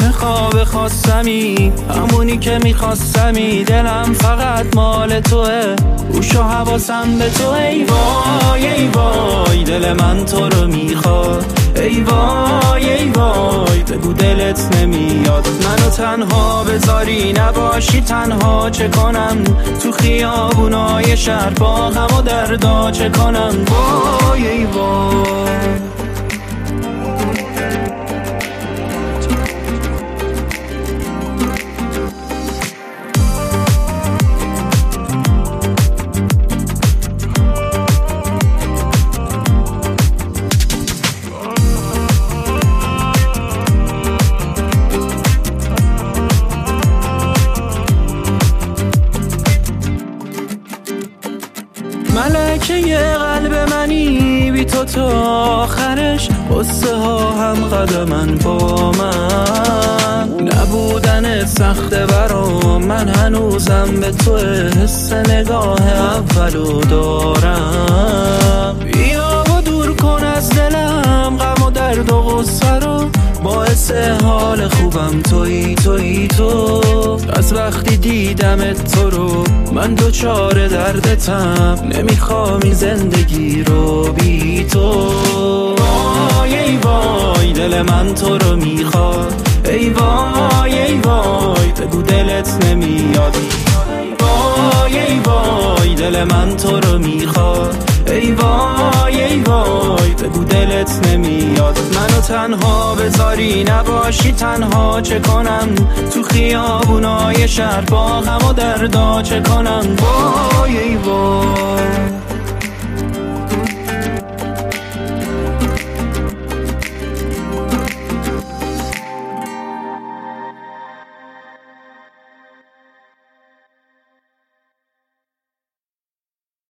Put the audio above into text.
چه خواب خواستمی، همونی که میخواستمی. دلم فقط مال توه، گوش و حواسم به تو. ای وای ای وای دل من تو رو میخواد. ای وای ای وای بگو دلت نمیاد منو تنها بذاری، نباشی تنها چه کنم تو خیابونای شهر، با غم و دردا چه کنم. وای ای وای ملکه یه قلب منی بی تو تا آخرش، قصه ها هم قدمن با من. نبودن سخته برام، من هنوزم به تو حس نگاه اولو دارم. بیا و دور کن از دلم غم و درد و غصه رو، باعث حال خوبم تویی تویی تو. از وقتی دیدمت تو رو من دوچار دردتم، نمیخوام زندگی رو بی تو. وای ای وای دل من تو رو میخواد. ای وای ای وای بگو دلت نمیاد. وای ای وای دل من تو رو میخواد. ای وای ای وای بگو دلت نمیاد منو تنها بذاری، نباشی تنها چه کنم تو خیابونای شهر، با غم و دردا چه کنم. وای ای وای